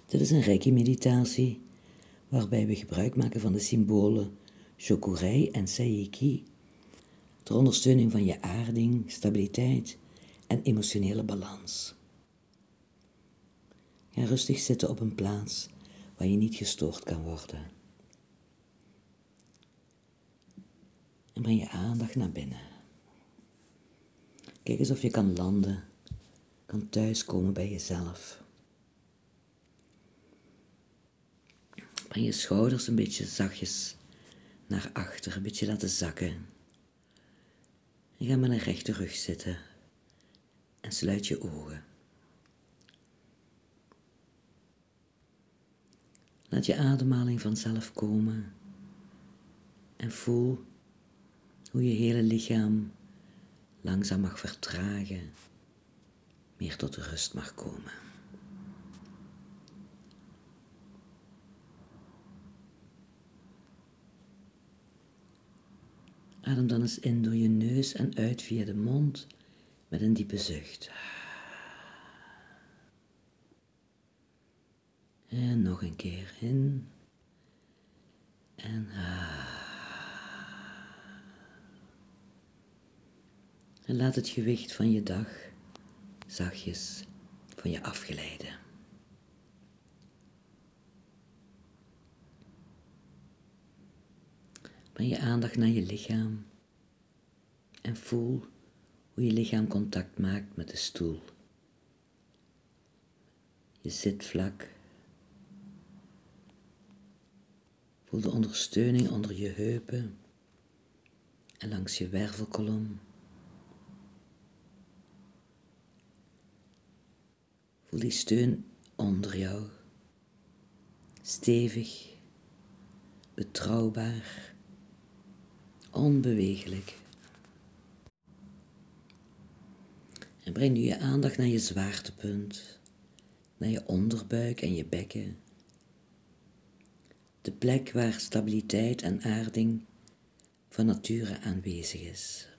Dit is een Reiki-meditatie waarbij we gebruik maken van de symbolen Shokurei en Seiki ter ondersteuning van je aarding, stabiliteit en emotionele balans. Ga rustig zitten op een plaats waar je niet gestoord kan worden. En breng je aandacht naar binnen. Kijk eens of je kan landen, kan thuiskomen bij jezelf. Breng je schouders een beetje zachtjes naar achter, een beetje laten zakken. En ga met een rechte rug zitten en sluit je ogen. Laat je ademhaling vanzelf komen en voel hoe je hele lichaam langzaam mag vertragen, meer tot rust mag komen. Adem dan eens in door je neus en uit via de mond met een diepe zucht. En nog een keer in en En laat het gewicht van je dag zachtjes van je afglijden. Breng je aandacht naar je lichaam en voel hoe je lichaam contact maakt met de stoel. Je zitvlak. Voel de ondersteuning onder je heupen en langs je wervelkolom. Voel die steun onder jou. Stevig, betrouwbaar, onbeweeglijk. En breng nu je aandacht naar je zwaartepunt, naar je onderbuik en je bekken. De plek waar stabiliteit en aarding van nature aanwezig is.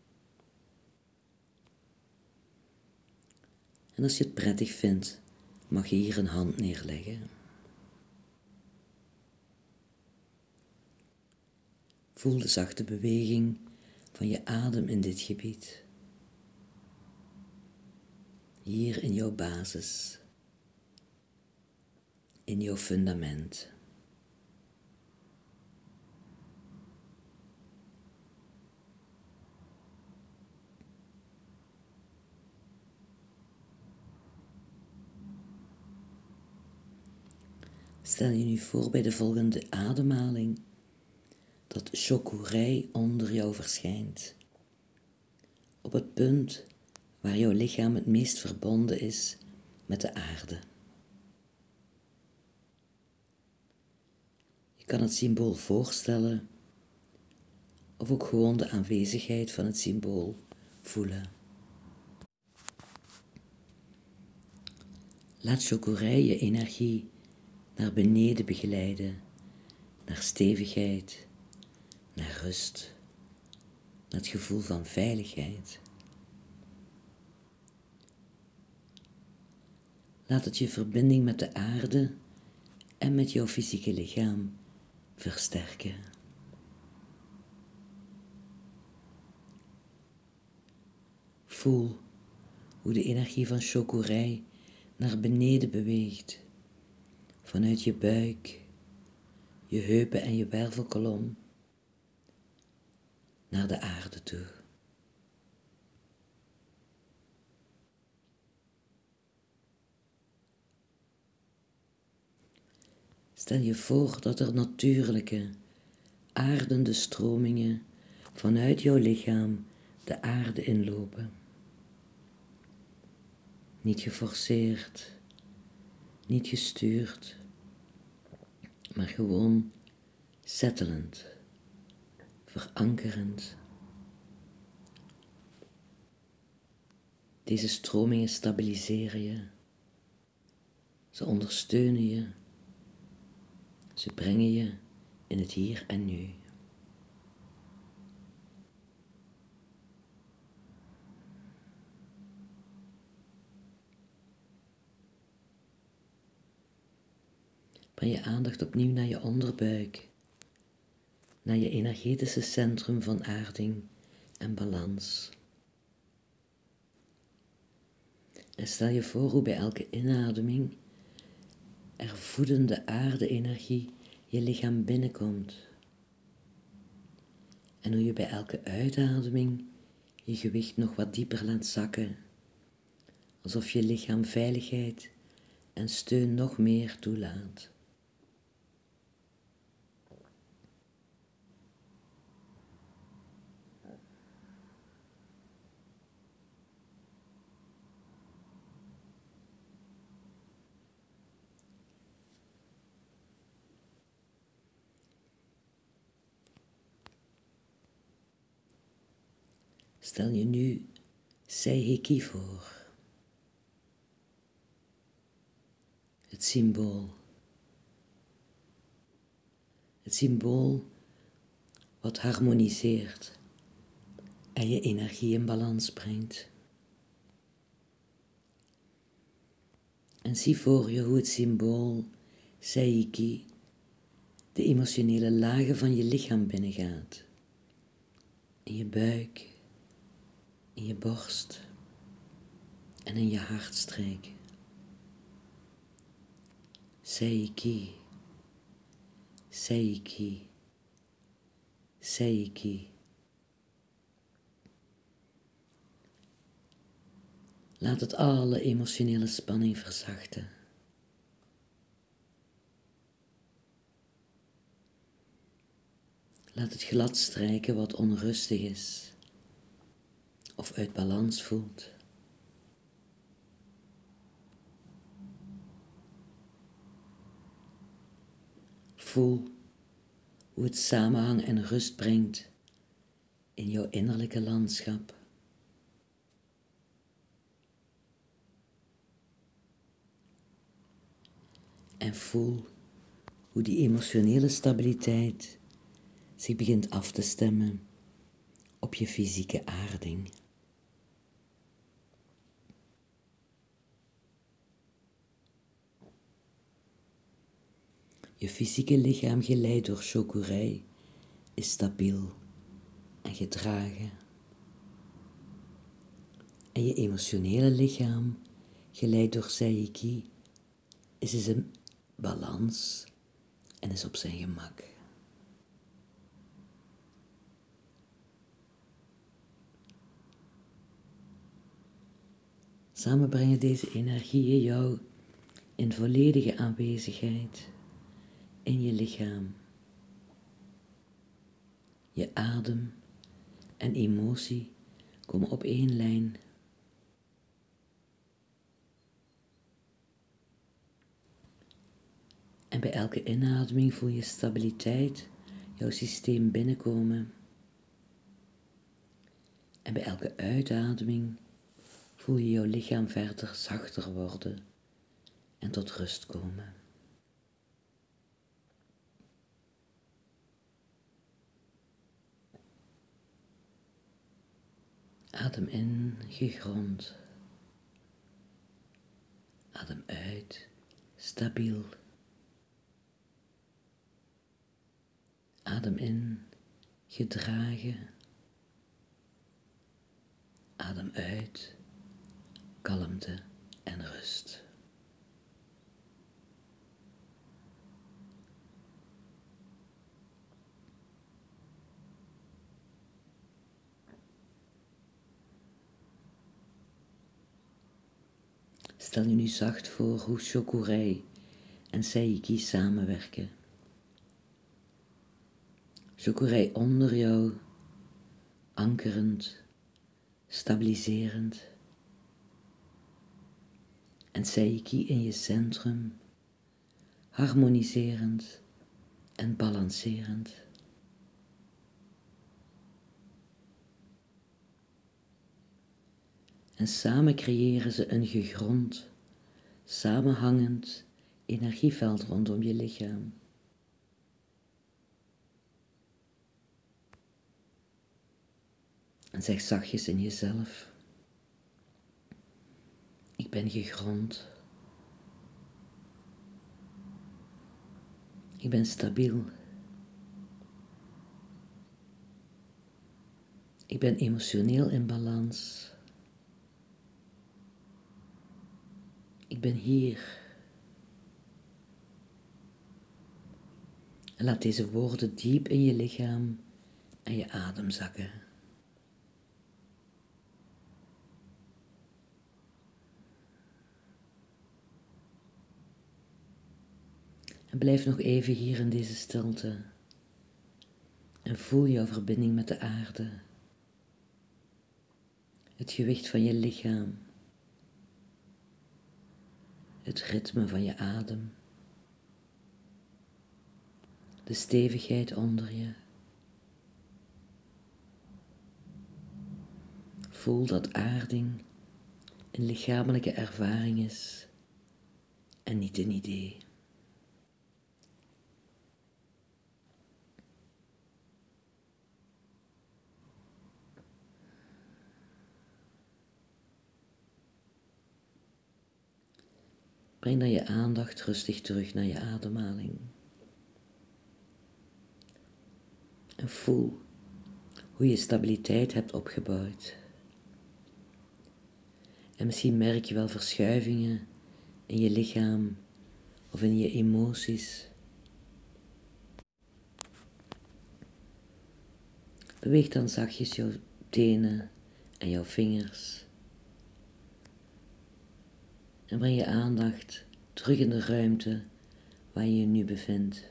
En als je het prettig vindt, mag je hier een hand neerleggen. Voel de zachte beweging van je adem in dit gebied. Hier in jouw basis, in jouw fundament. Stel je nu voor bij de volgende ademhaling dat Shokurei onder jou verschijnt. Op het punt waar jouw lichaam het meest verbonden is met de aarde. Je kan het symbool voorstellen of ook gewoon de aanwezigheid van het symbool voelen. Laat Shokurei je energie naar beneden begeleiden, naar stevigheid, naar rust, naar het gevoel van veiligheid. Laat het je verbinding met de aarde en met jouw fysieke lichaam versterken. Voel hoe de energie van Shokurei naar beneden beweegt, vanuit je buik, je heupen en je wervelkolom, naar de aarde toe. Stel je voor dat er natuurlijke, aardende stromingen vanuit jouw lichaam de aarde inlopen. Niet geforceerd, niet gestuurd, maar gewoon settelend, verankerend. Deze stromingen stabiliseren je, ze ondersteunen je, ze brengen je in het hier en nu. Breng je aandacht opnieuw naar je onderbuik, naar je energetische centrum van aarding en balans. En stel je voor hoe bij elke inademing er voedende aarde-energie je lichaam binnenkomt. En hoe je bij elke uitademing je gewicht nog wat dieper laat zakken, alsof je lichaam veiligheid en steun nog meer toelaat. Stel je nu Seiheki voor, het symbool. Het symbool wat harmoniseert en je energie in balans brengt. En zie voor je hoe het symbool Seiheki de emotionele lagen van je lichaam binnengaat. In je buik, in je borst en in je hartstreek. Seiheki, Seiheki, Seiheki. Laat het alle emotionele spanning verzachten. Laat het glad strijken wat onrustig is of uit balans voelt. Voel hoe het samenhang en rust brengt in jouw innerlijke landschap. En voel hoe die emotionele stabiliteit zich begint af te stemmen op je fysieke aarding. Je fysieke lichaam, geleid door Shokurei, is stabiel en gedragen. En je emotionele lichaam, geleid door Seiheki, is in balans en is op zijn gemak. Samen brengen deze energieën jou in volledige aanwezigheid in je lichaam. Je adem en emotie komen op één lijn. En bij elke inademing voel je stabiliteit jouw systeem binnenkomen. En bij elke uitademing voel je jouw lichaam verder zachter worden en tot rust komen. Adem in, gegrond. Adem uit, stabiel. Adem in, gedragen. Adem uit, kalmte en rust. Stel je nu zacht voor hoe Shokurei en Seiheki samenwerken. Shokurei onder jou, ankerend, stabiliserend. En Seiheki in je centrum, harmoniserend en balancerend. En samen creëren ze een gegrond, samenhangend energieveld rondom je lichaam. En zeg zachtjes in jezelf: ik ben gegrond. Ik ben stabiel. Ik ben emotioneel in balans. Ik ben hier. En laat deze woorden diep in je lichaam en je adem zakken. En blijf nog even hier in deze stilte. En voel jouw verbinding met de aarde. Het gewicht van je lichaam. Het ritme van je adem. De stevigheid onder je. Voel dat aarding een lichamelijke ervaring is en niet een idee. Breng dan je aandacht rustig terug naar je ademhaling. En voel hoe je stabiliteit hebt opgebouwd. En misschien merk je wel verschuivingen in je lichaam of in je emoties. Beweeg dan zachtjes jouw tenen en jouw vingers. En breng je aandacht terug in de ruimte waar je je nu bevindt.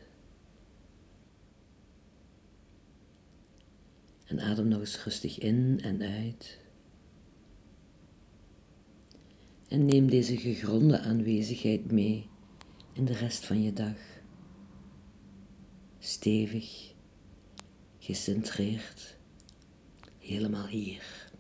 En adem nog eens rustig in en uit. En neem deze gegronde aanwezigheid mee in de rest van je dag. Stevig, gecentreerd, helemaal hier.